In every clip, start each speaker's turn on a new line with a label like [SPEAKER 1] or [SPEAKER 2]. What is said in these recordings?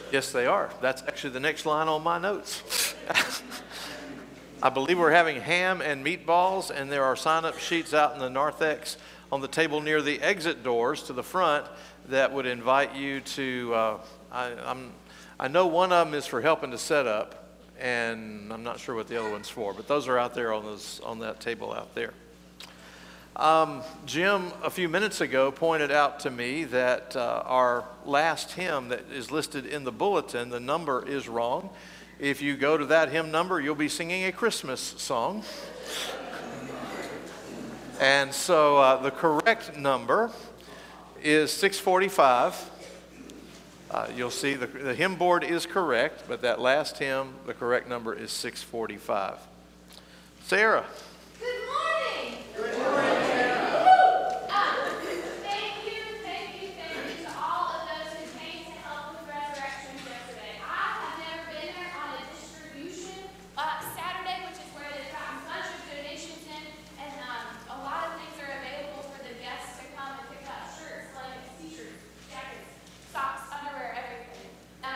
[SPEAKER 1] Yes, they are. That's actually the next line on my notes. I believe we're having ham and meatballs, and there are sign-up sheets out in the narthex on the table near the exit doors to the front that would invite you to, I know one of them is for helping to set up, and I'm not sure what the other one's for, but those are out there on that table out there. Jim, a few minutes ago, pointed out to me that our last hymn that is listed in the bulletin, the number is wrong. If you go to that hymn number, you'll be singing a Christmas song. And so the correct number is 645. You'll see the hymn board is correct, but that last hymn, the correct number is 645. Sarah.
[SPEAKER 2] Good morning.
[SPEAKER 1] Good morning.
[SPEAKER 2] Thank you to all of those who came to help with Resurrection yesterday. I have never been there on a distribution Saturday, which is where they've gotten a bunch of donations in, and a lot of things are available for the guests to come and pick up: shirts, blankets, t-shirts, jackets, socks, underwear, everything.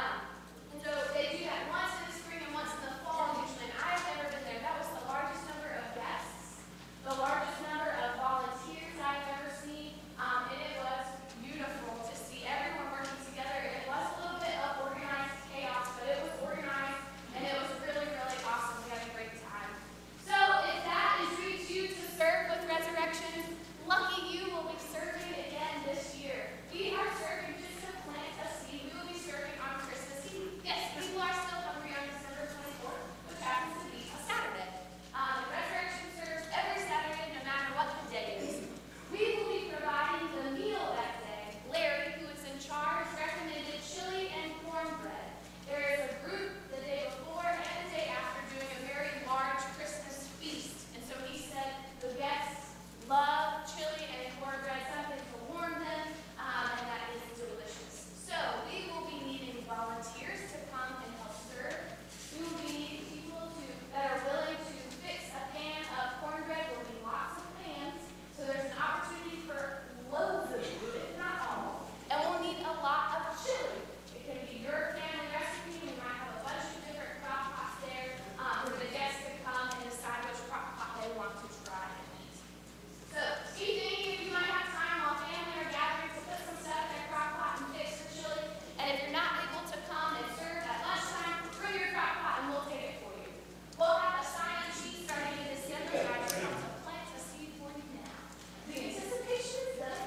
[SPEAKER 2] And so they do that once in the spring and once in the fall usually. And I've never been there. That was the largest number of guests, the largest number of volunteers I've ever seen, and it was beautiful to see everyone working together. It was a little bit of organized chaos, but it was organized, and it was really, really awesome. We had a great time. So if that intrigues you to serve with Resurrection, lucky you will be serving again this year. We are serving just to plant a seed. We will be serving on Christmas Eve. Yes, people are still hungry on December 24th, which happens to be a Saturday. Resurrection serves every Saturday, no matter what the day is. We will be providing the meal that day. Larry, who is in charge, recommended chili and cornbread. There is a group the day before and the day after doing a very large Christmas feast. And so he said the guests love chili and cornbread, something to warm them, and that is delicious. So we will be needing volunteers to come and help serve. We will be needing people that are willing to fix a pan of cornbread. We'll need lots of pans, so there's an opportunity for loads of food, if not all. And we'll need a lot of chili. It can be your family recipe. We might have a bunch of different crock pots there for the guests to come and decide which crock pot they want to try and eat. So evening, you might have time while family are gathering to put some stuff in a crock pot and fix the chili. And if you're not able to come and serve at lunchtime, bring your crock pot and we'll take it for you. We'll have a sign-up sheet starting in December, and I'm going to plant a seed for you now. The anticipation is done.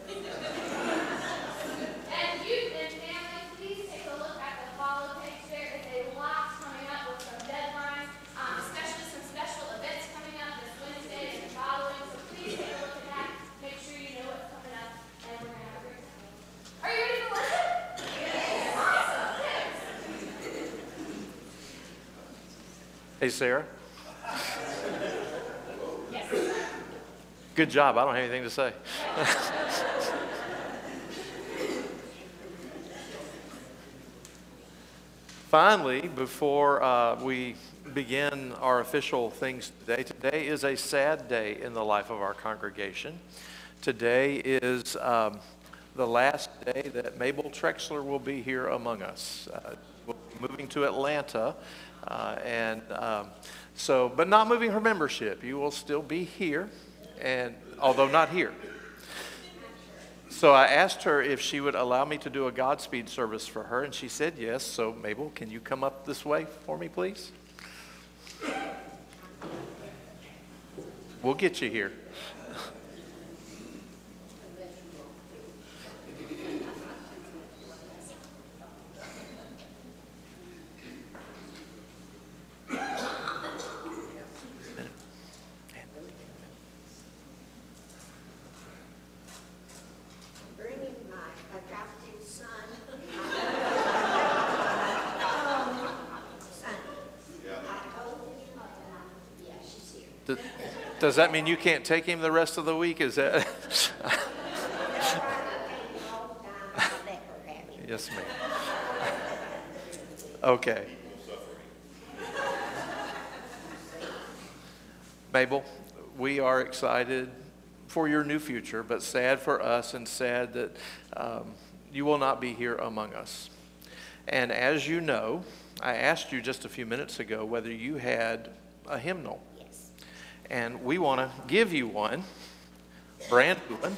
[SPEAKER 2] And youth and family, please take a look at the follow page. There is a lot coming up with some deadlines, especially some special events coming up this Wednesday and following. So please take a look at that. Make sure you know what's coming up, and we're going to have a great time. Are you ready for worship? Yes. Awesome. Thanks.
[SPEAKER 1] Hey, Sarah.
[SPEAKER 2] Yes.
[SPEAKER 1] Good job. I don't have anything to say. Finally, before we begin our official things today is a sad day in the life of our congregation. Today is the last day that Mabel Trexler will be here among us. We'll be moving to Atlanta, but not moving her membership. You will still be here, and although not here. So I asked her if she would allow me to do a Godspeed service for her, and she said yes. So Mabel, can you come up this way for me, please? We'll get you here.
[SPEAKER 3] Bringing my adopted son. Yeah, she's here.
[SPEAKER 1] Does that mean you can't take him the rest of the week? Is that? Yes, ma'am. Okay. Mabel, we are excited for your new future, but sad for us and sad that you will not be here among us. And as you know, I asked you just a few minutes ago whether you had a hymnal.
[SPEAKER 3] Yes.
[SPEAKER 1] And we want to give you one, brand new one.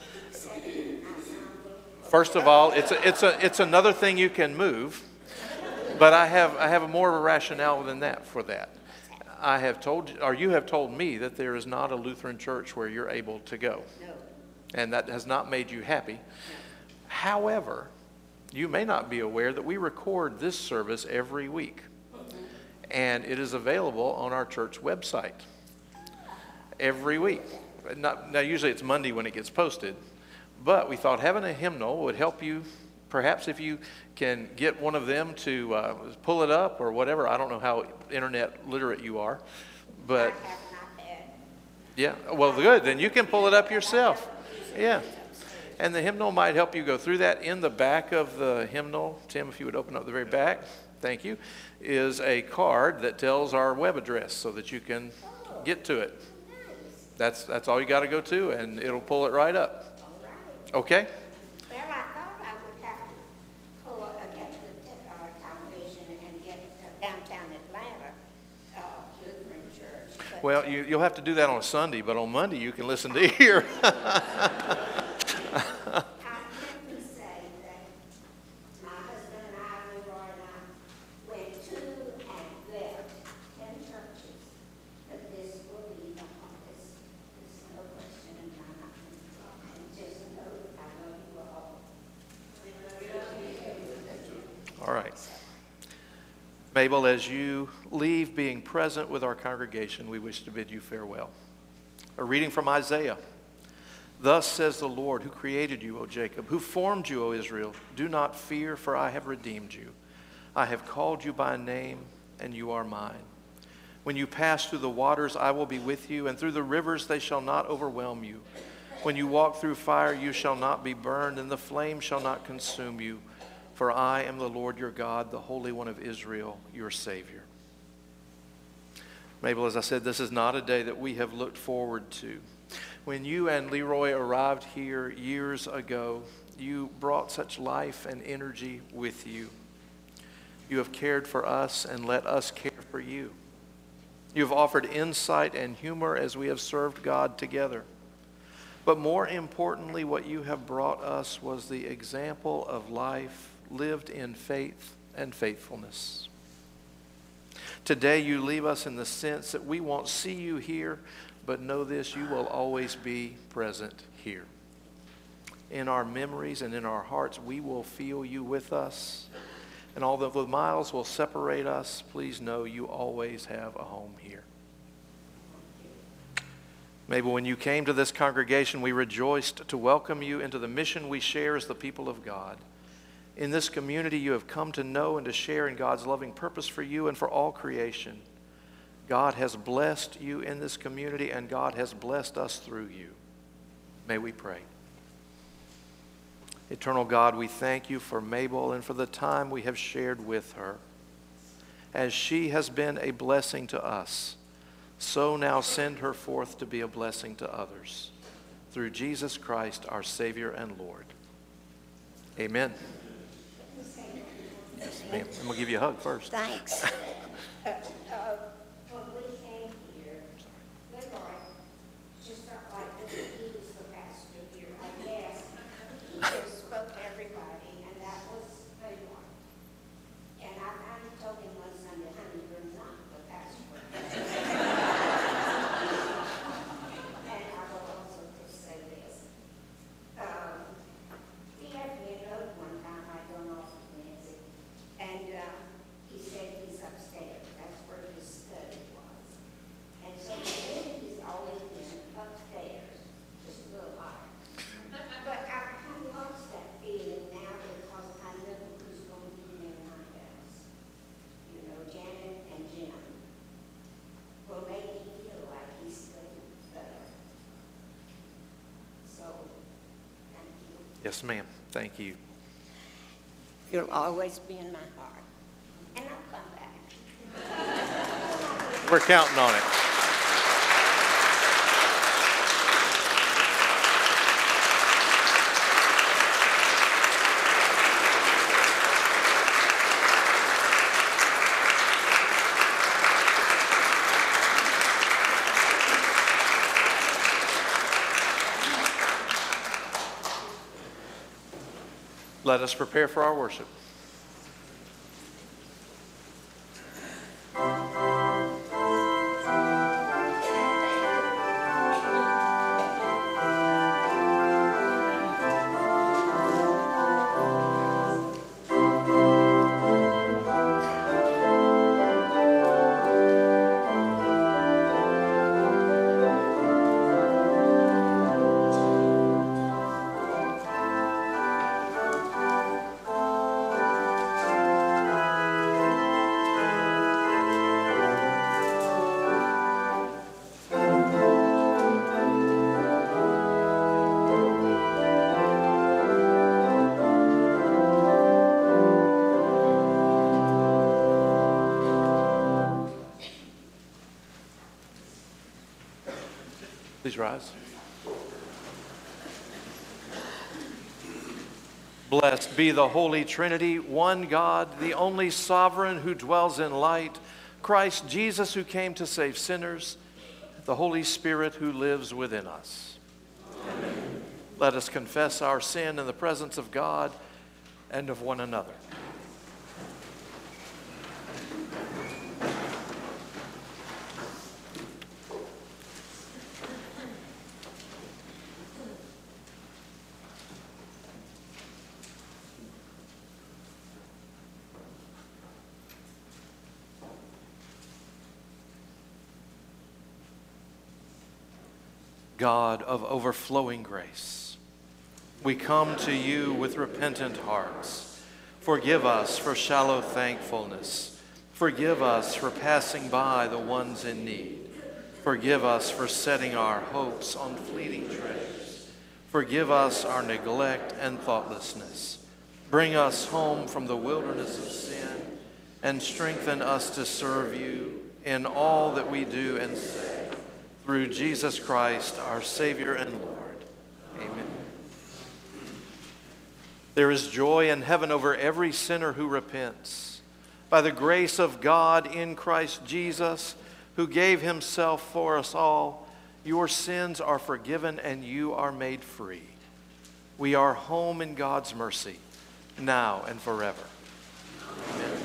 [SPEAKER 1] First of all, it's another thing you can move, but I have more of a rationale than that for that. I have told you, or you have told me, that there is not a Lutheran church where you're able to go.
[SPEAKER 3] No.
[SPEAKER 1] And that has not made you happy. However, you may not be aware that we record this service every week. And it is available on our church website every week. Now, usually it's Monday when it gets posted. But we thought having a hymnal would help you. Perhaps if you can get one of them to pull it up or whatever. I don't know how internet literate you are. But
[SPEAKER 3] I have an iPad.
[SPEAKER 1] yeah, well, good. Then you can pull it up yourself. Yeah. And the hymnal might help you go through that. In the back of the hymnal, Tim, if you would open up the very back, thank you, is a card that tells our web address so that you can get to it. That's all you got to go to, and it'll pull it right up.
[SPEAKER 3] All right.
[SPEAKER 1] Okay?
[SPEAKER 3] Well, I thought I would have to pull get the congregation and get downtown Atlanta Lutheran Church. But
[SPEAKER 1] Well, you'll have to do that on a Sunday, but on Monday you can listen to here.
[SPEAKER 3] I let me say that my husband and I, Leroy and I, went to and left 10 churches. But this will be the hardest. There's no question in my mind. And just know that I love you all.
[SPEAKER 1] All right. Mabel, as you leave being present with our congregation, we wish to bid you farewell. A reading from Isaiah. Thus says the Lord, who created you, O Jacob, who formed you, O Israel. Do not fear, for I have redeemed you. I have called you by name, and you are mine. When you pass through the waters, I will be with you, and through the rivers they shall not overwhelm you. When you walk through fire, you shall not be burned, and the flame shall not consume you. For I am the Lord your God, the Holy One of Israel, your Savior. Mabel, as I said, this is not a day that we have looked forward to. When you and Leroy arrived here years ago, you brought such life and energy with you. You have cared for us and let us care for you. You have offered insight and humor as we have served God together. But more importantly, what you have brought us was the example of life lived in faith and faithfulness. Today you leave us in the sense that we won't see you here, but know this, you will always be present here. In our memories and in our hearts, we will feel you with us. And although the miles will separate us, please know you always have a home here. Maybe when you came to this congregation, we rejoiced to welcome you into the mission we share as the people of God. In this community, you have come to know and to share in God's loving purpose for you and for all creation. God has blessed you in this community, and God has blessed us through you. May we pray. Eternal God, we thank you for Mabel and for the time we have shared with her. As she has been a blessing to us, so now send her forth to be a blessing to others. Through Jesus Christ, our Savior and Lord. Amen. Yes, ma'am. I'm going to give you a hug first.
[SPEAKER 3] Thanks. When we came here, Leroy just felt like he was the pastor here, I guess. He just spoke to everybody, and that was Leroy. And I told him one Sunday, honey, you're not the pastor. And I will also just say this. He had me a note one time, I don't know if Nancy, and he said he's upstairs. That's where his study was. And so he's always been upstairs, just a little higher. But I kind of lost that feeling now because I know who's going to be in my house. You know, Janet and Jim will make me feel like he's studying better. So, thank you.
[SPEAKER 1] Yes, ma'am. Thank you.
[SPEAKER 3] You'll always be in my heart. And I'll come back.
[SPEAKER 1] We're counting on it. Let us prepare for our worship. Please rise. Blessed be the Holy Trinity, one God, the only sovereign who dwells in light, Christ Jesus who came to save sinners, the Holy Spirit who lives within us. Amen. Let us confess our sin in the presence of God and of one another. God of overflowing grace, we come to you with repentant hearts. Forgive us for shallow thankfulness. Forgive us for passing by the ones in need. Forgive us for setting our hopes on fleeting treasures. Forgive us our neglect and thoughtlessness. Bring us home from the wilderness of sin and strengthen us to serve you in all that we do and say. Through Jesus Christ, our Savior and Lord. Amen. There is joy in heaven over every sinner who repents. By the grace of God in Christ Jesus, who gave himself for us all, your sins are forgiven and you are made free. We are home in God's mercy, now and forever. Amen.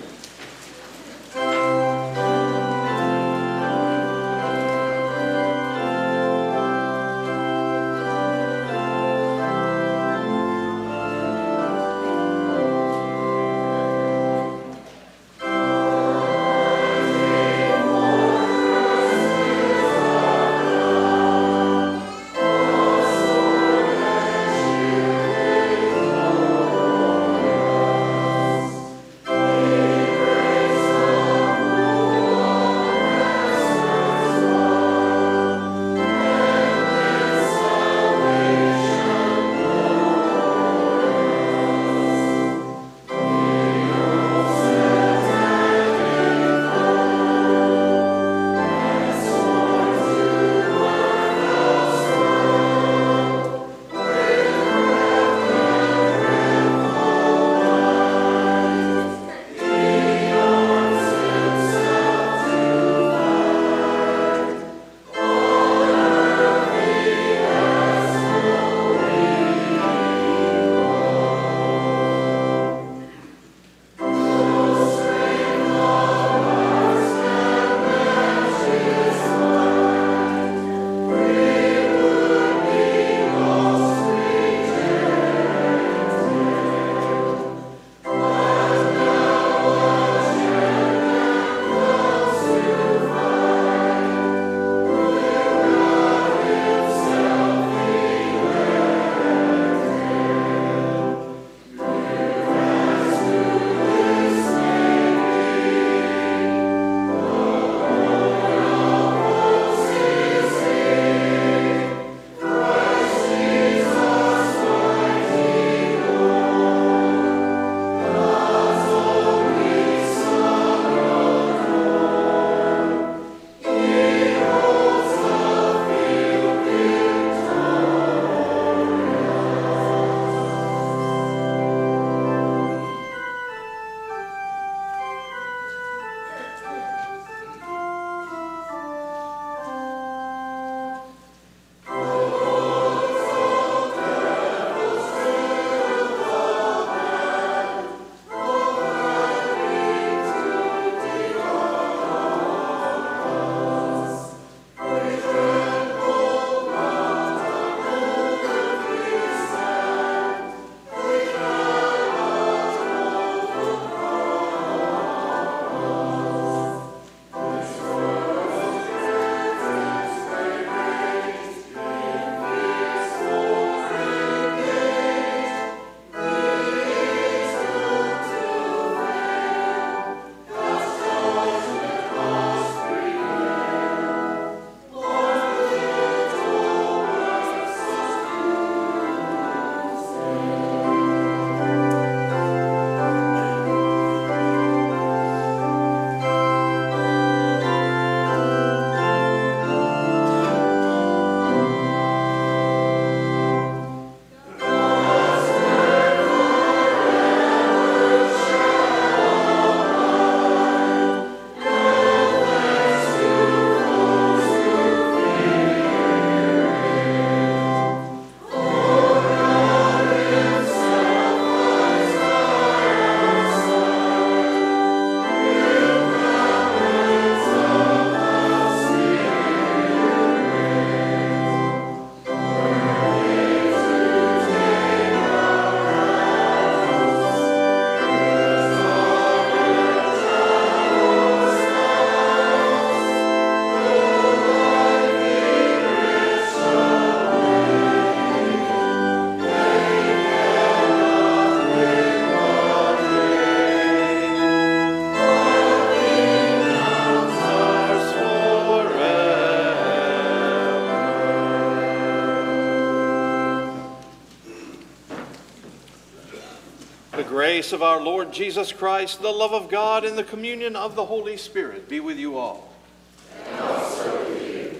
[SPEAKER 1] The grace of our Lord Jesus Christ, the love of God, and the communion of the Holy Spirit be with you all.
[SPEAKER 4] And also with you.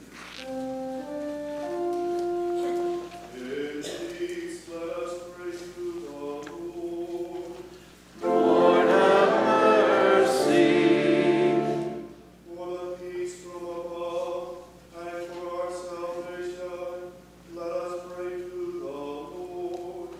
[SPEAKER 5] In peace, let us pray to the Lord.
[SPEAKER 1] Lord, have mercy.
[SPEAKER 5] For the peace from above, and for our salvation, let us pray to the Lord.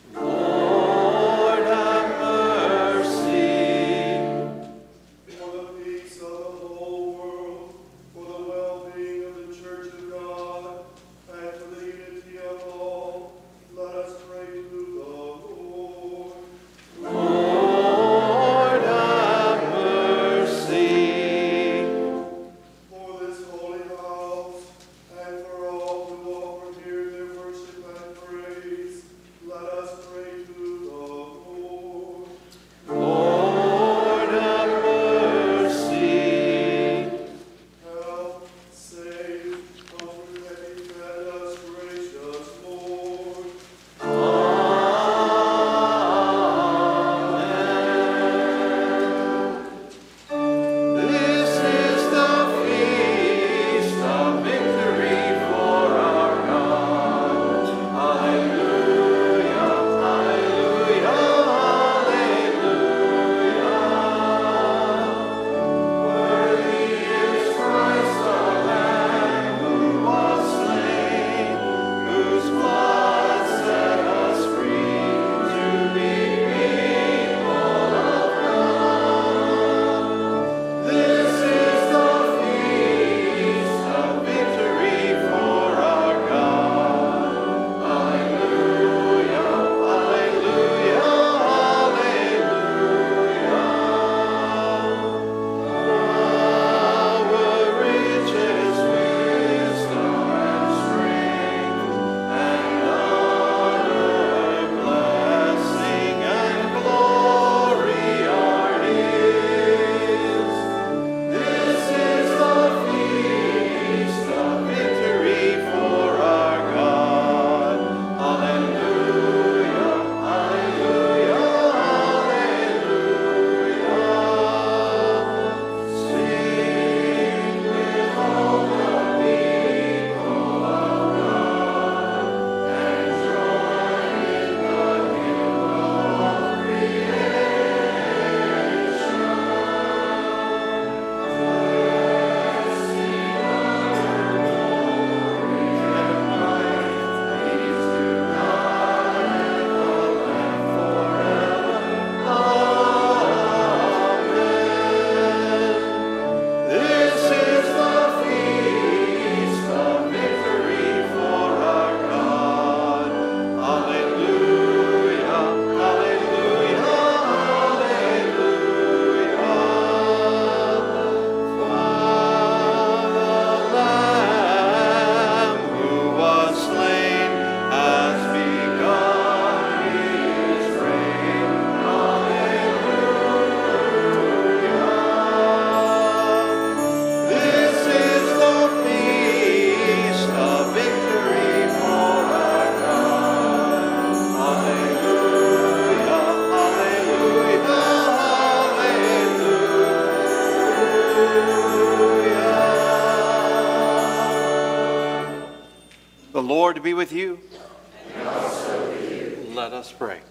[SPEAKER 1] Lord, have mercy.
[SPEAKER 5] For the peace of the whole world, for the well-being of the Church of God, and for the unity of all, let us pray to the Lord.
[SPEAKER 1] Lord, have mercy.
[SPEAKER 5] For this holy house, and for all who offer here their worship and praise, let us pray to the Lord.
[SPEAKER 1] Lord, have mercy.
[SPEAKER 5] Help, save, comfort, and defend us, gracious Lord.
[SPEAKER 1] This is the feast of victory for our God. Hallelujah, hallelujah, hallelujah. Worthy is Christ the Lamb who was slain, whose blood set us free to be people of God. This is the feast of victory for our God. Hallelujah, hallelujah, hallelujah. Our riches, wisdom, and strength, and honor, blessing, and glory are His. This is the feast of victory for our God. Hallelujah, hallelujah, hallelujah. Sing with all the people of God, and join in the hymn of This is the feast of victory for our God. Hallelujah, hallelujah, hallelujah. For the Lamb who was slain has begun His reign. Hallelujah. This is the feast of victory for our God. Hallelujah, hallelujah, hallelujah. The Lord be with you. And also with you. Let us pray.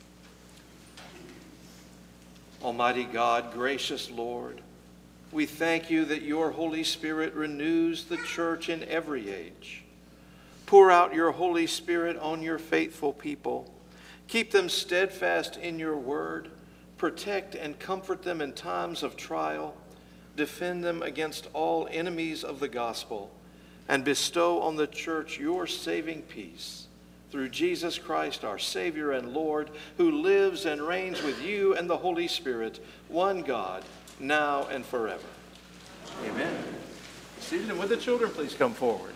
[SPEAKER 1] Almighty God, gracious Lord, we thank you that your Holy Spirit renews the church in every age. Pour out your Holy Spirit on your faithful people. Keep them steadfast in your word. Protect and comfort them in times of trial. Defend them against all enemies of the gospel. And bestow on the church your saving peace. Through Jesus Christ, our Savior and Lord, who lives and reigns with you and the Holy Spirit, one God, now and forever. Amen. Seated, and would the children please come forward?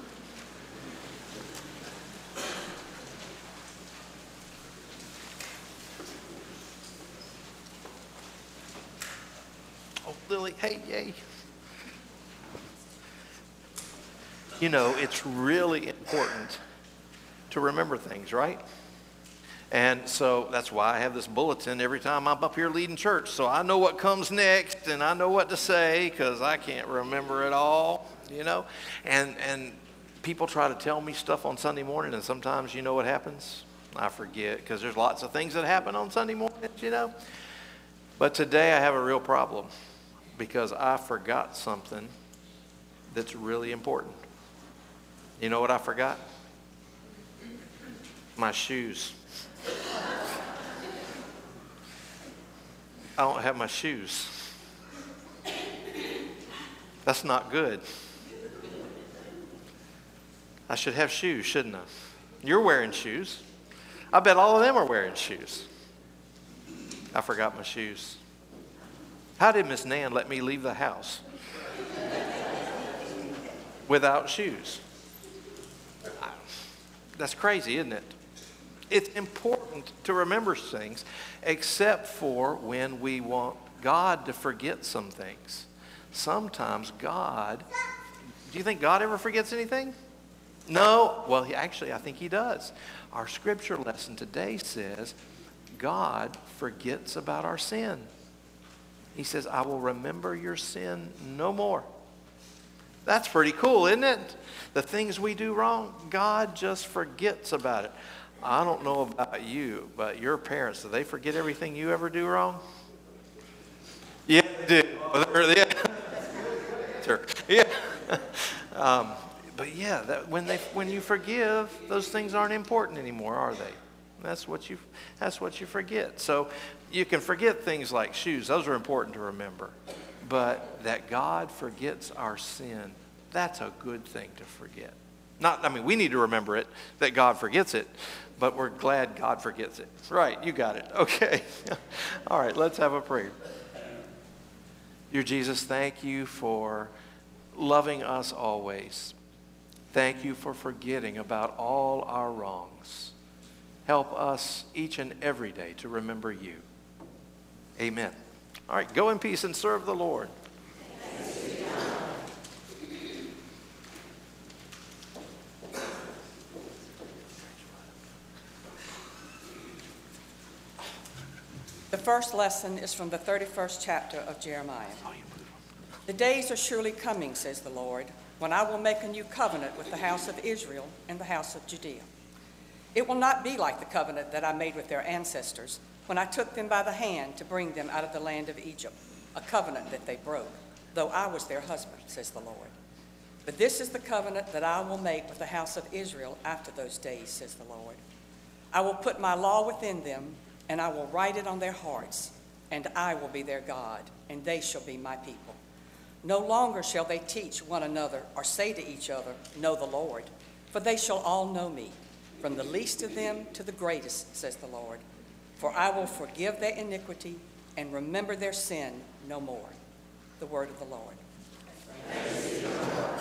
[SPEAKER 1] Oh, Lily, hey, yay. You know, it's really important to remember things, right? And so that's why I have this bulletin every time I'm up here leading church. So I know what comes next and I know what to say because I can't remember it all, And people try to tell me stuff on Sunday morning, and sometimes you know what happens? I forget because there's lots of things that happen on Sunday mornings, But today I have a real problem because I forgot something that's really important. You know what I forgot? My shoes. I don't have my shoes. That's not good. I should have shoes, shouldn't I? You're wearing shoes. I bet all of them are wearing shoes. I forgot my shoes. How did Miss Nan let me leave the house without shoes? That's crazy, isn't it? It's important to remember things, except for when we want God to forget some things. Sometimes God, do you think God ever forgets anything? No. Well, actually, I think he does. Our scripture lesson today says God forgets about our sin. He says, I will remember your sin no more. That's pretty cool, isn't it? The things we do wrong, God just forgets about it. I don't know about you, but your parents, do they forget everything you ever do wrong? Yeah, they do. Yeah. Sure. Yeah. But yeah, when you forgive, those things aren't important anymore, are they? That's what you forget. So you can forget things like shoes. Those are important to remember. But that God forgets our sin, that's a good thing to forget. We need to remember it, that God forgets it, but we're glad God forgets it. Right, you got it. Okay. All right, let's have a prayer. Dear Jesus, thank you for loving us always. Thank you for forgetting about all our wrongs. Help us each and every day to remember you. Amen. All right, go in peace and serve the Lord.
[SPEAKER 6] The first lesson is from the 31st chapter of Jeremiah. The days are surely coming, says the Lord, when I will make a new covenant with the house of Israel and the house of Judea. It will not be like the covenant that I made with their ancestors when I took them by the hand to bring them out of the land of Egypt, a covenant that they broke, though I was their husband, says the Lord. But this is the covenant that I will make with the house of Israel after those days, says the Lord. I will put my law within them, and I will write it on their hearts, and I will be their God, and they shall be my people. No longer shall they teach one another or say to each other, know the Lord, for they shall all know me, from the least of them to the greatest, says the Lord. For I will forgive their iniquity and remember their sin no more. The word of the Lord. Thanks be to God.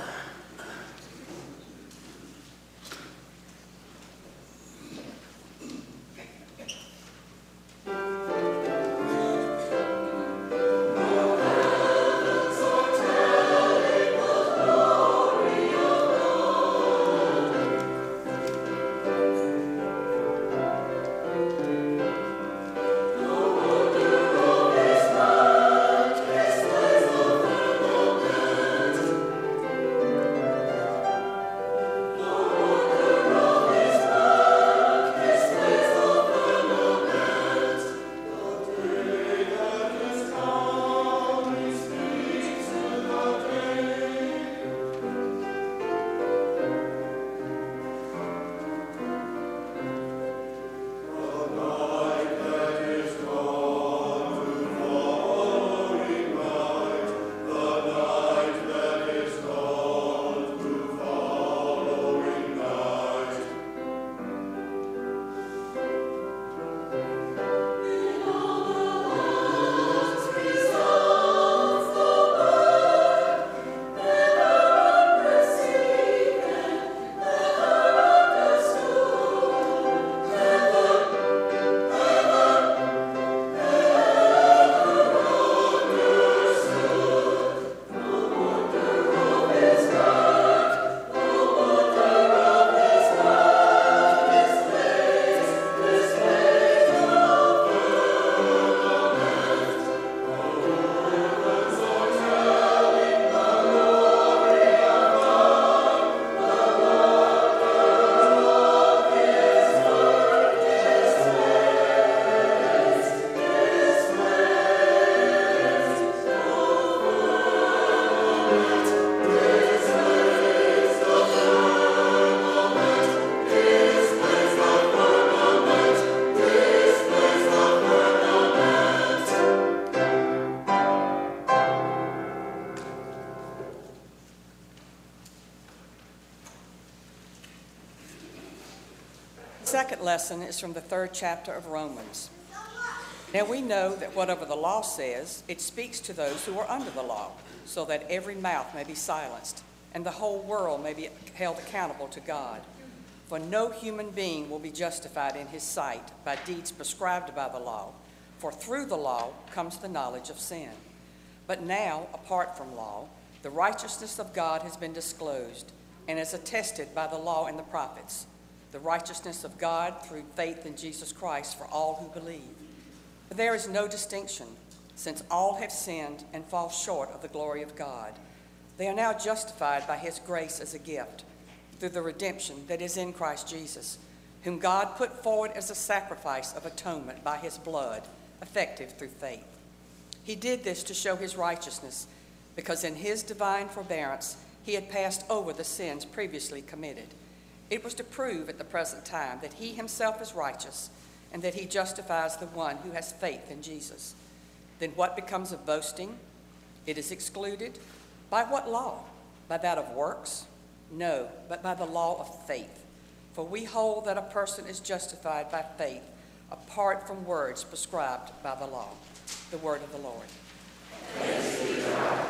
[SPEAKER 6] second lesson is from the 3rd chapter of Romans. Now we know that whatever the law says, it speaks to those who are under the law, so that every mouth may be silenced, and the whole world may be held accountable to God. For no human being will be justified in his sight by deeds prescribed by the law, for through the law comes the knowledge of sin. But now, apart from law, the righteousness of God has been disclosed, and is attested by the law and the prophets, the righteousness of God through faith in Jesus Christ for all who believe. For there is no distinction, since all have sinned and fall short of the glory of God. They are now justified by his grace as a gift, through the redemption that is in Christ Jesus, whom God put forward as a sacrifice of atonement by his blood, effective through faith. He did this to show his righteousness, because in his divine forbearance he had passed over the sins previously committed. It was to prove at the present time that he himself is righteous, and that he justifies the one who has faith in Jesus. Then what becomes of boasting? It is excluded. By what law? By that of works? No, but by the law of faith. For we hold that a person is justified by faith apart from words prescribed by the law. The word of the Lord.
[SPEAKER 4] Thanks be to God.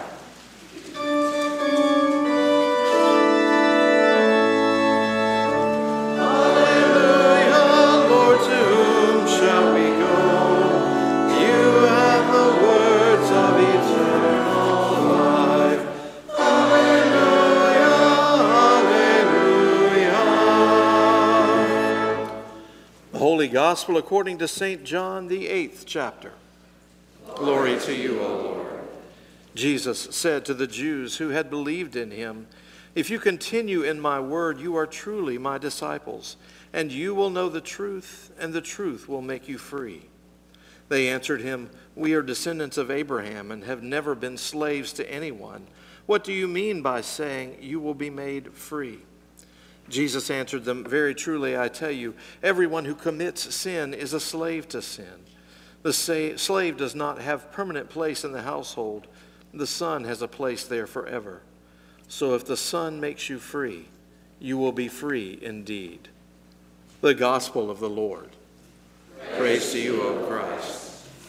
[SPEAKER 1] Hallelujah, Lord, to whom shall we go? You have the words of eternal life. Hallelujah, hallelujah. The Holy Gospel according to St. John, the 8th chapter. Glory to you, O Lord. Jesus said to the Jews who had believed in him, "If you continue in my word, you are truly my disciples, and you will know the truth, and the truth will make you free." They answered him, "We are descendants of Abraham and have never been slaves to anyone. What do you mean by saying you will be made free?" Jesus answered them, "Very truly I tell you, everyone who commits sin is a slave to sin. The slave does not have permanent place in the household. The son has a place there forever. So if the Son makes you free, you will be free indeed." The Gospel of the Lord. Praise to you, O Christ.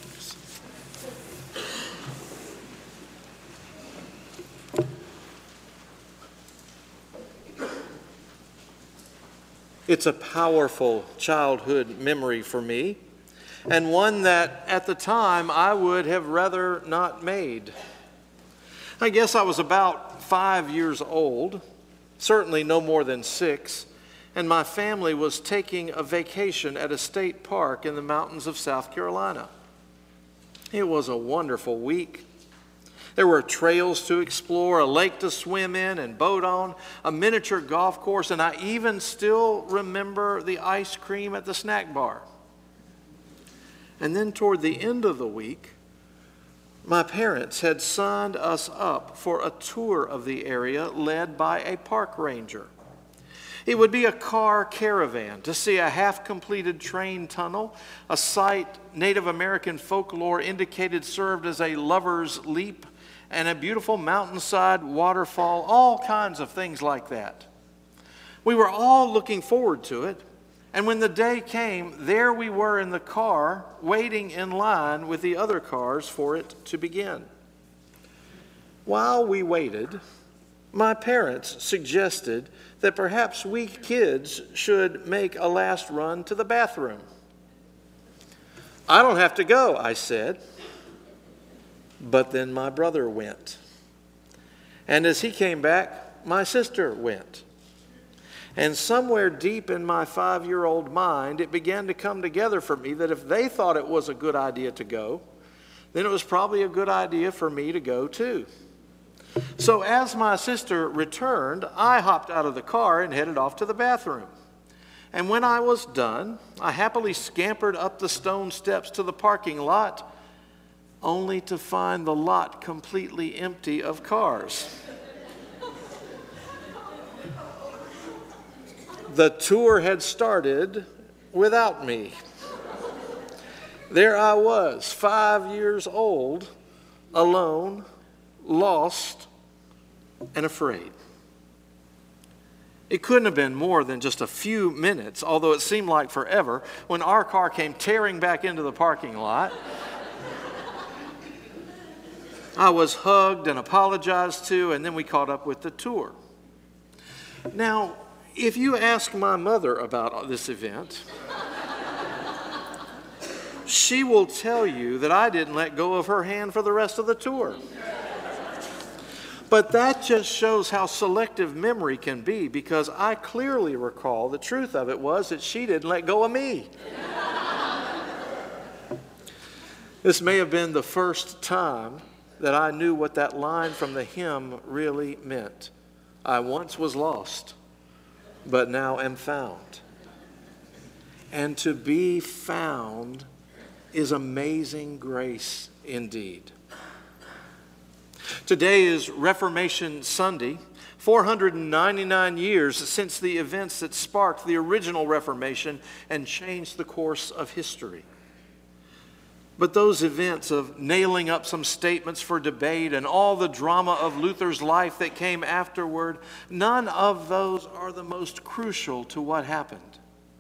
[SPEAKER 1] It's a powerful childhood memory for me, and one that at the time I would have rather not made. I guess I was about 5 years old, certainly no more than 6, and my family was taking a vacation at a state park in the mountains of South Carolina. It was a wonderful week. There were trails to explore, a lake to swim in and boat on, a miniature golf course, and I even still remember the ice cream at the snack bar. And then toward the end of the week, my parents had signed us up for a tour of the area led by a park ranger. It would be a car caravan to see a half-completed train tunnel, a site Native American folklore indicated served as a lover's leap, and a beautiful mountainside waterfall, all kinds of things like that. We were all looking forward to it. And when the day came, there we were in the car, waiting in line with the other cars for it to begin. While we waited, my parents suggested that perhaps we kids should make a last run to the bathroom. "I don't have to go," I said. But then my brother went. And as he came back, my sister went. And somewhere deep in my 5-year-old mind, it began to come together for me that if they thought it was a good idea to go, then it was probably a good idea for me to go too. So as my sister returned, I hopped out of the car and headed off to the bathroom. And when I was done, I happily scampered up the stone steps to the parking lot, only to find the lot completely empty of cars. The tour had started without me. There I was, 5 years old, alone, lost, and afraid. It couldn't have been more than just a few minutes, although it seemed like forever, when our car came tearing back into the parking lot. I was hugged and apologized to, and then we caught up with the tour. Now, if you ask my mother about this event, she will tell you that I didn't let go of her hand for the rest of the tour. But that just shows how selective memory can be, because I clearly recall the truth of it was that she didn't let go of me. This may have been the first time that I knew what that line from the hymn really meant. I once was lost, but now am found. And to be found is amazing grace indeed. Today is Reformation Sunday, 499 years since the events that sparked the original Reformation and changed the course of history. But those events of nailing up some statements for debate and all the drama of Luther's life that came afterward, none of those are the most crucial to what happened.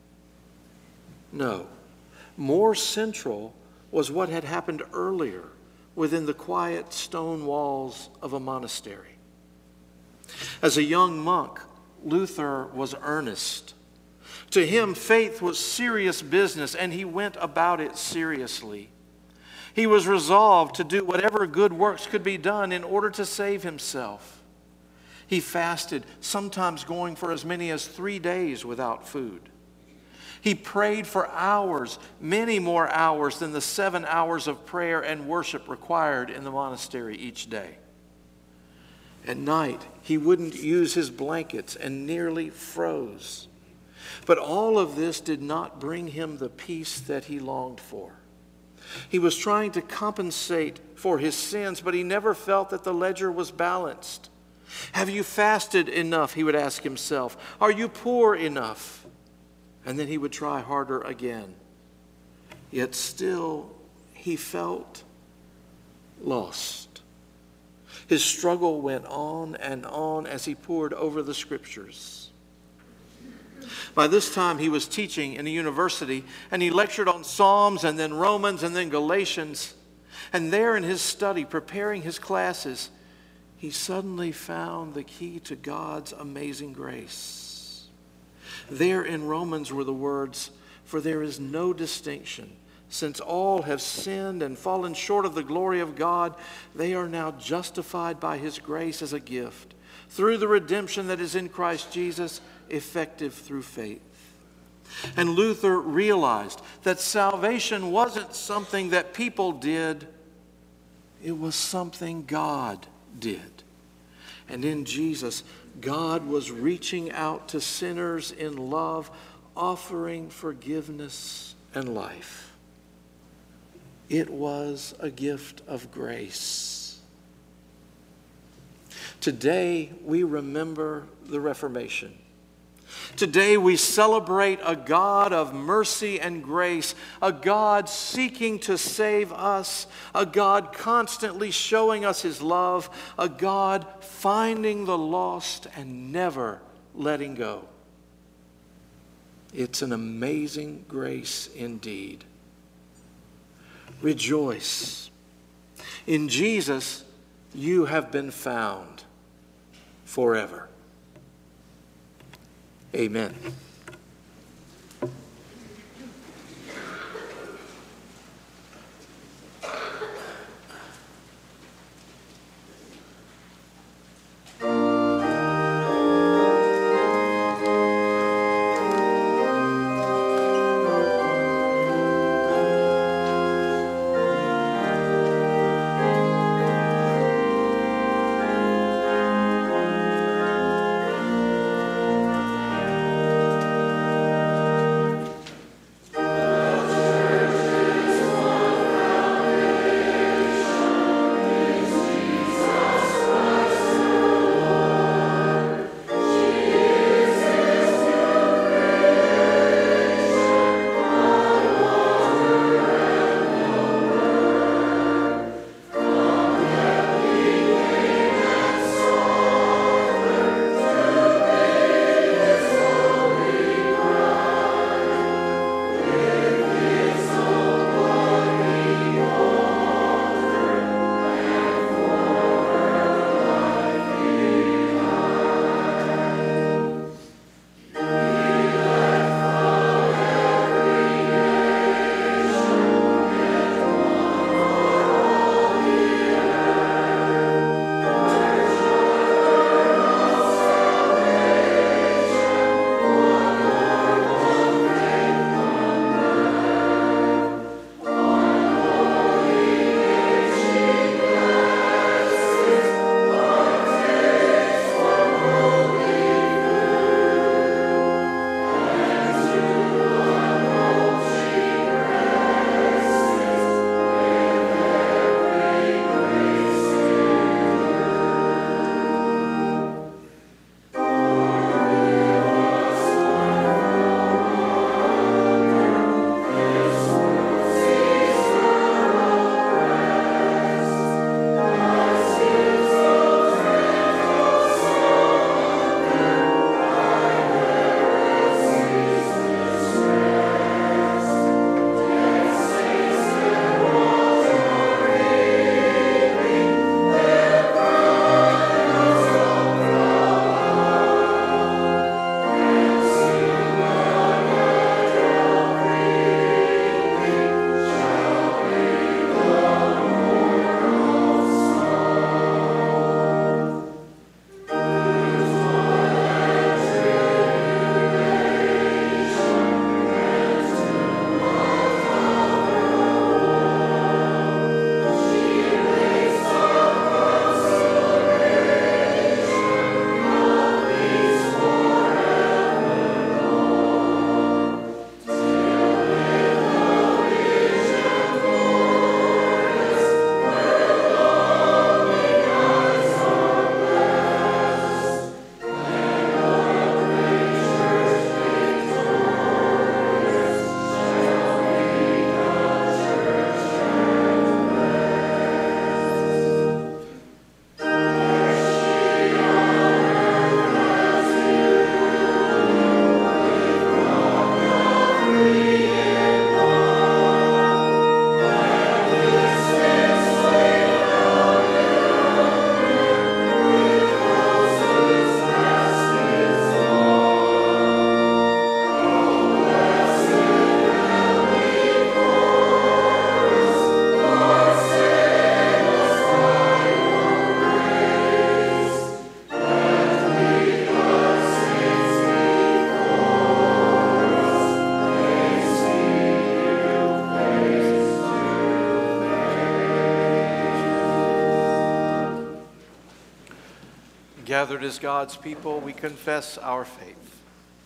[SPEAKER 1] No, more central was what had happened earlier within the quiet stone walls of a monastery. As a young monk, Luther was earnest. To him, faith was serious business, and he went about it seriously. He was resolved to do whatever good works could be done in order to save himself. He fasted, sometimes going for as many as 3 days without food. He prayed for hours, many more hours than the 7 hours of prayer and worship required in the monastery each day. At night, he wouldn't use his blankets and nearly froze. But all of this did not bring him the peace that he longed for. He was trying to compensate for his sins, but he never felt that the ledger was balanced. Have you fasted enough, he would ask himself. Are you poor enough? And then he would try harder again. Yet still, he felt lost. His struggle went on and on as he pored over the scriptures. By this time, he was teaching in a university, and he lectured on Psalms and then Romans and then Galatians. And there in his study, preparing his classes, he suddenly found the key to God's amazing grace. There in Romans were the words, "For there is no distinction. Since all have sinned and fallen short of the glory of God, they are now justified by his grace as a gift, through the redemption that is in Christ Jesus, effective through faith." And Luther realized that salvation wasn't something that people did, it was something God did. And in Jesus, God was reaching out to sinners in love, offering forgiveness and life. It was a gift of grace. Today, we remember the Reformation. Today we celebrate a God of mercy and grace, a God seeking to save us, a God constantly showing us his love, a God finding the lost and never letting go. It's an amazing grace indeed. Rejoice. In Jesus, you have been found forever. Amen. Gathered as God's people, we confess our faith.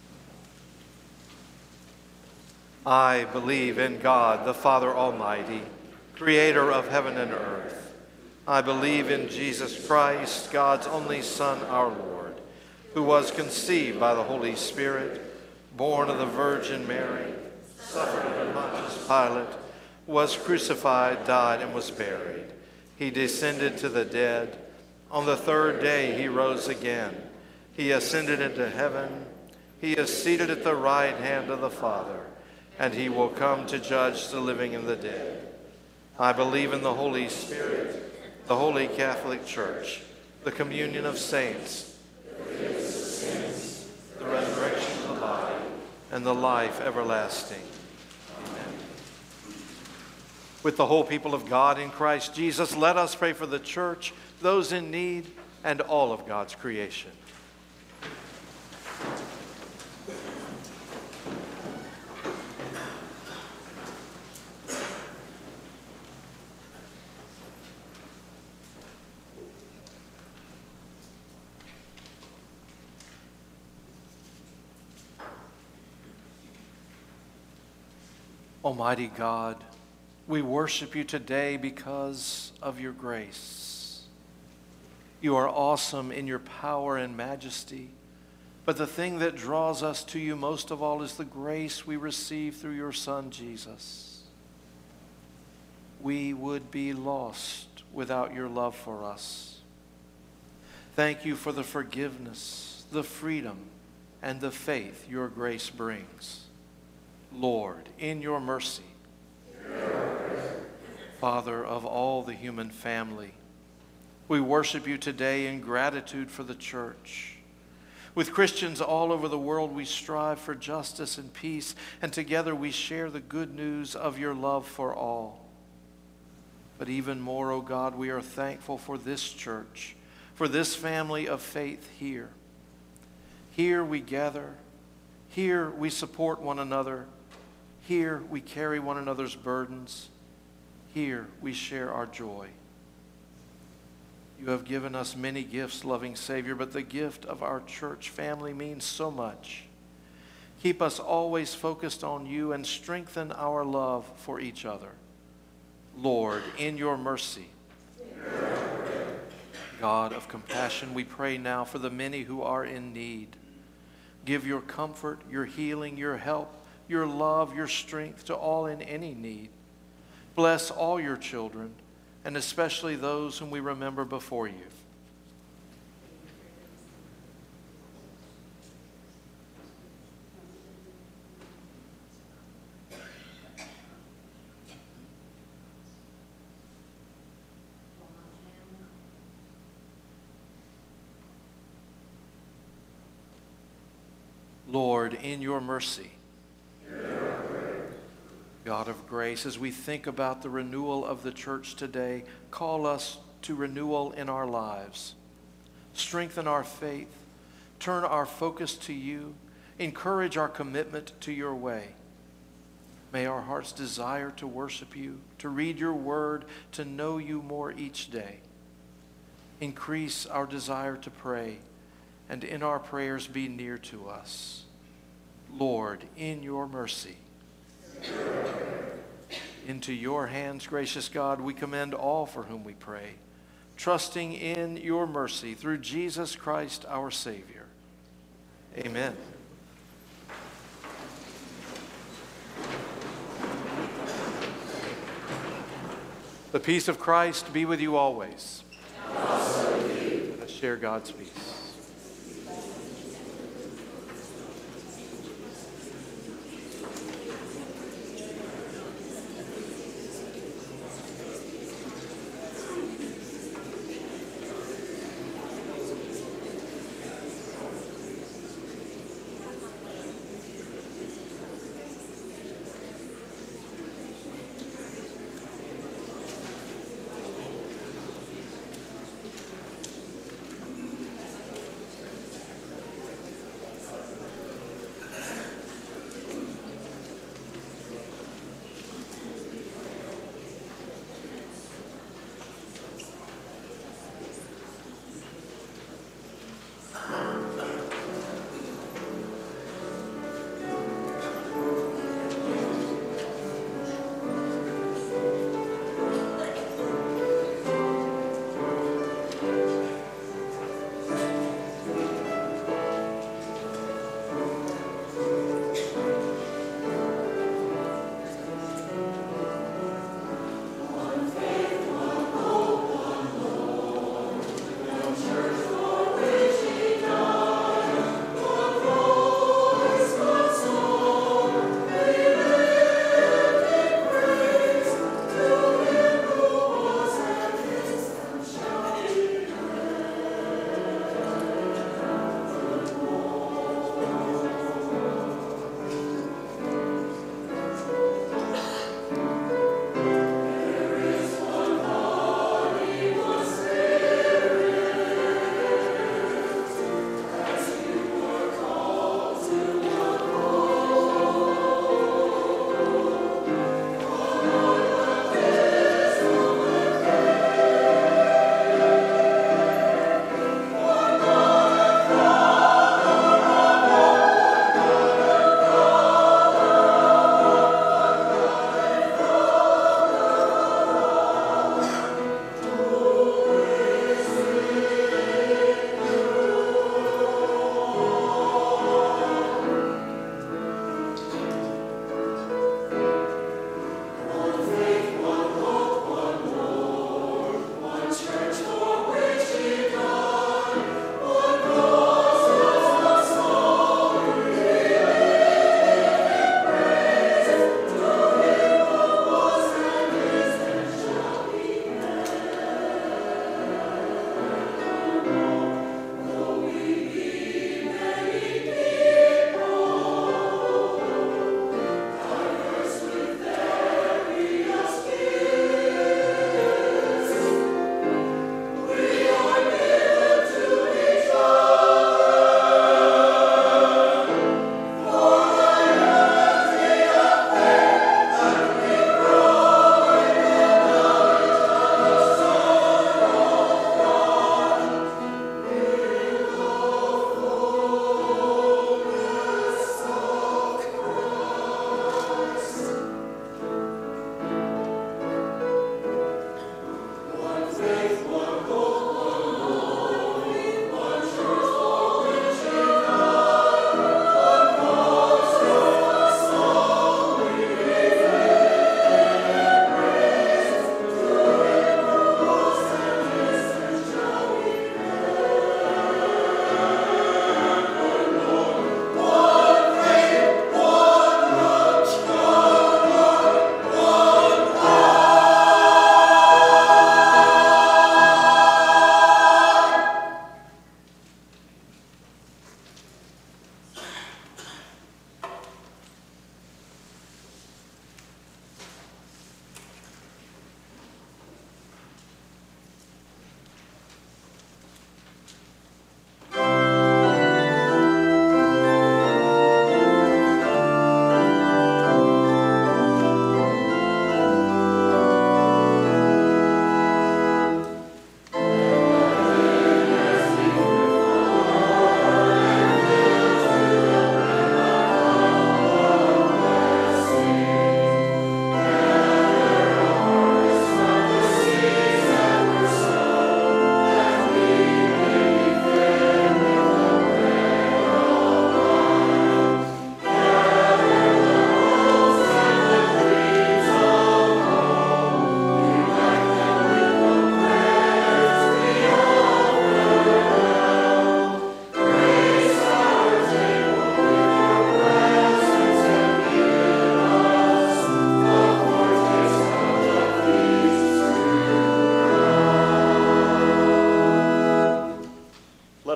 [SPEAKER 1] I believe in God, the Father Almighty, creator of heaven and earth. I believe in Jesus Christ, God's only Son, our Lord, who was conceived by the Holy Spirit, born of the Virgin Mary, suffered under Pontius Pilate, was crucified, died, and was buried. He descended to the dead. On the third day he rose again. He ascended into heaven. He is seated at the right hand of the Father, and he will come to judge the living and the dead. I believe in the Holy Spirit, the Holy Catholic Church, the communion of saints, the forgiveness of sins, the resurrection of the body, and the life everlasting. Amen. With the whole people of God in Christ Jesus, let us pray for the church, those in need, and all of God's creation. Almighty God, we worship you today because of your grace. You are awesome in your power and majesty, but the thing that draws us to you most of all is the grace we receive through your Son, Jesus. We would be lost without your love for us. Thank you for the forgiveness, the freedom, and the faith your grace brings. Lord, in your mercy, Father of all the human family, we worship you today in gratitude for the church. With Christians all over the world, we strive for justice and peace, and together we share the good news of your love for all. But even more, O God, we are thankful for this church, for this family of faith here. Here we gather. Here we support one another. Here we carry one another's burdens. Here we share our joy. You have given us many gifts, loving Savior, but the gift of our church family means so much. Keep us always focused on you and strengthen our love for each other. Lord, in your mercy, God of compassion, we pray now for the many who are in need. Give your comfort, your healing, your help, your love, your strength to all in any need. Bless all your children, and especially those whom we remember before you. Lord, in your mercy, God of grace, as we think about the renewal of the church today, call us to renewal in our lives. Strengthen our faith, turn our focus to you, encourage our commitment to your way. May our hearts desire to worship you, to read your word, to know you more each day. Increase our desire to pray, and in our prayers be near to us. Lord, in your mercy, into your hands, gracious God, we commend all for whom we pray, trusting in your mercy through Jesus Christ our Savior. Amen. The peace of Christ be with you always. And also with you. Let us share God's peace.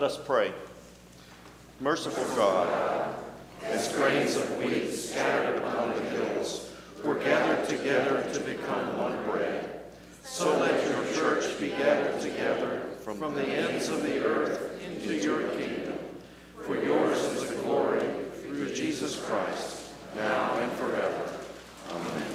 [SPEAKER 5] Let us pray. Merciful God, as grains of wheat scattered upon the hills were gathered together to become one bread, so let your church be gathered together from the ends of the earth into your kingdom. For yours is the glory through Jesus Christ, now and forever. Amen.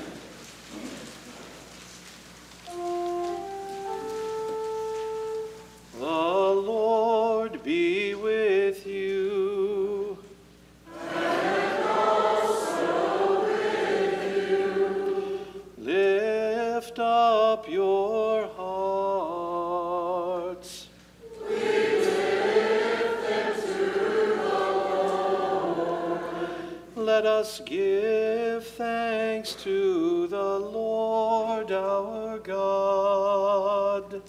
[SPEAKER 5] The Lord be with you.
[SPEAKER 4] And also with you.
[SPEAKER 5] Lift up your hearts.
[SPEAKER 4] We lift them to the Lord.
[SPEAKER 5] Let us give thanks to the Lord our God.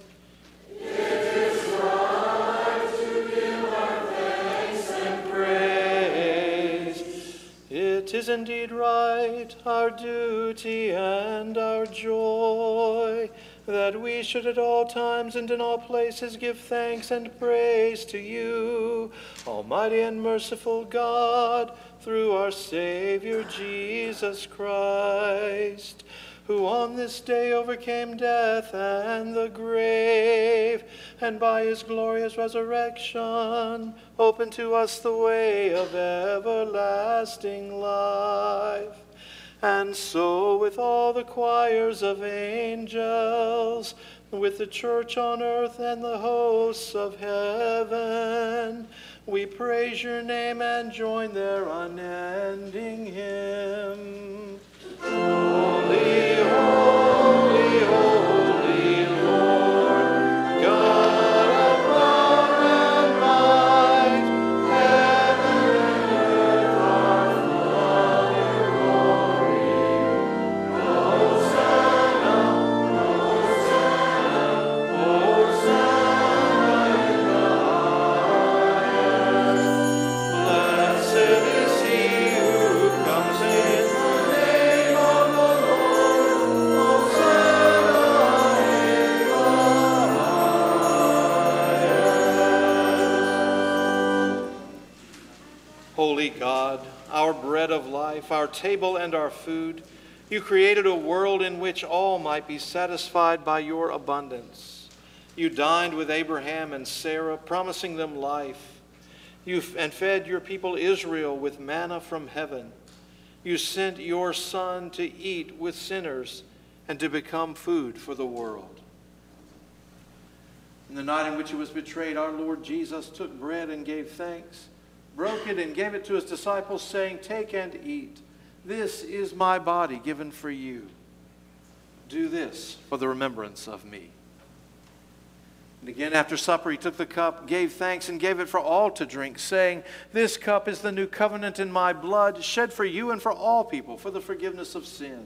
[SPEAKER 5] It is indeed right, our duty and our joy, that we should at all times and in all places give thanks and praise to you, Almighty and merciful God, through our Savior Jesus Christ, who on this day overcame death and the grave, and by his glorious resurrection opened to us the way of everlasting life. And so with all the choirs of angels, with the church on earth and the hosts of heaven, we praise your name and join their unending hymn. Holy, holy, holy Lord, God of power and might, heaven and earth are full of your glory. Hosanna, Hosanna, Hosanna in the highest. Blessed is he who comes in the name of the Lord. Hosanna in the highest. Holy God, our bread of life, our table and our food, you created a world in which all might be satisfied by your abundance. You dined with Abraham and Sarah, promising them life. And fed your people Israel with manna from heaven. You sent your Son to eat with sinners and to become food for the world. In the night in which he was betrayed, our Lord Jesus took bread and gave thanks, broke it and gave it to his disciples, saying, "Take and eat. This is my body given for you. Do this for the remembrance of me." And again after supper he took the cup, gave thanks, and gave it for all to drink, saying, "This cup is the new covenant in my blood, shed for you and for all people for the forgiveness of sin.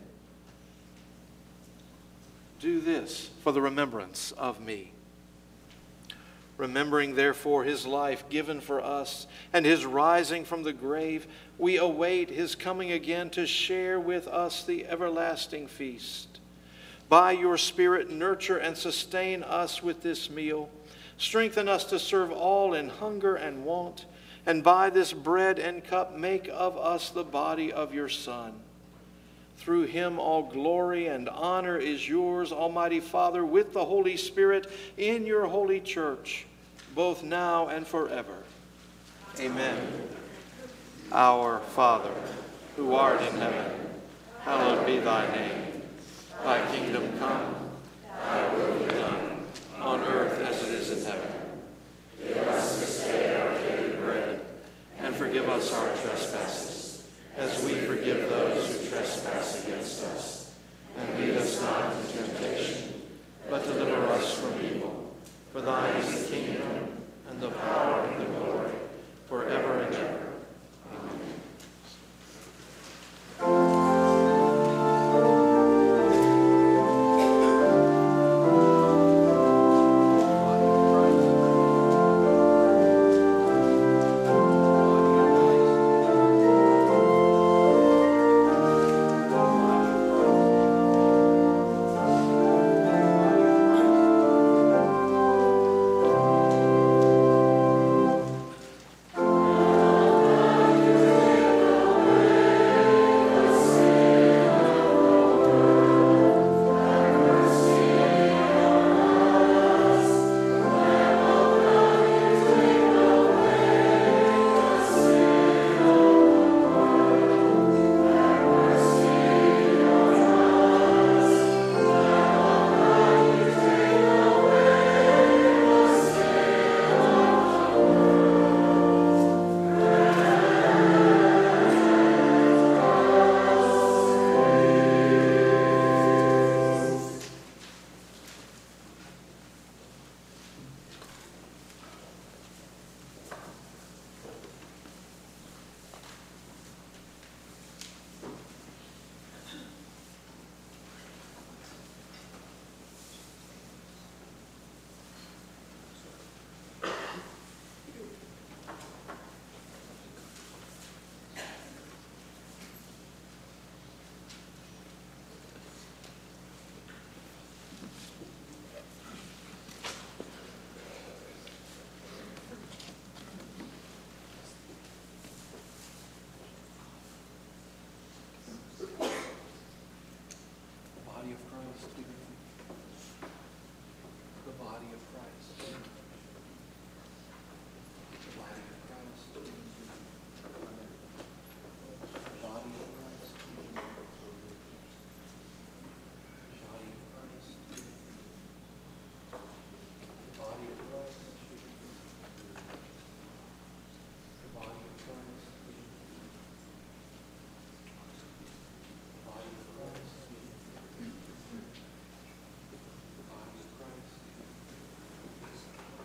[SPEAKER 5] Do this for the remembrance of me." Remembering therefore his life given for us and his rising from the grave, we await his coming again to share with us the everlasting feast. By your Spirit, nurture and sustain us with this meal. Strengthen us to serve all in hunger and want. And by this bread and cup, make of us the body of your Son. Through him all glory and honor is yours, Almighty Father, with the Holy Spirit in your holy church, both now and forever. Amen. Our Father, who art in heaven, hallowed be thy name. Thy kingdom come, thy will be done, on earth as it is in heaven. Give us this day our daily bread, and forgive us our trespasses, as we forgive those who trespass against us. And lead us not into temptation, but deliver us from evil. For thine is the kingdom, and the power, and the glory, forever and ever. Amen.
[SPEAKER 1] of Christ. The body of Christ. The body of Christ. The body of Christ. Body of Christ. The body of Christ. The body of Christ. The body of Christ. The body of Christ.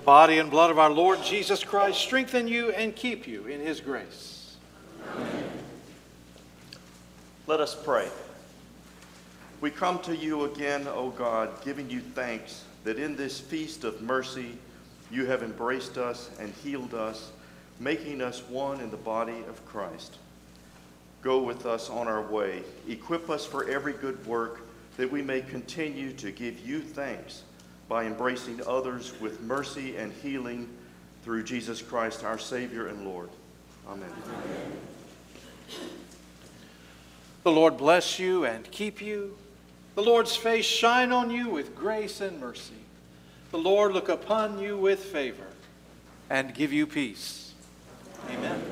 [SPEAKER 1] body and blood of our Lord Jesus Christ strengthen you and keep you in his grace.
[SPEAKER 7] Let us pray. We come to you again, O God, giving you thanks that in this feast of mercy you have embraced us and healed us, making us one in the body of Christ. Go with us on our way. Equip us for every good work, that we may continue to give you thanks by embracing others with mercy and healing through Jesus Christ, our Savior and Lord. Amen.
[SPEAKER 1] The Lord bless you and keep you. The Lord's face shine on you with grace and mercy. The Lord look upon you with favor and give you peace. Amen.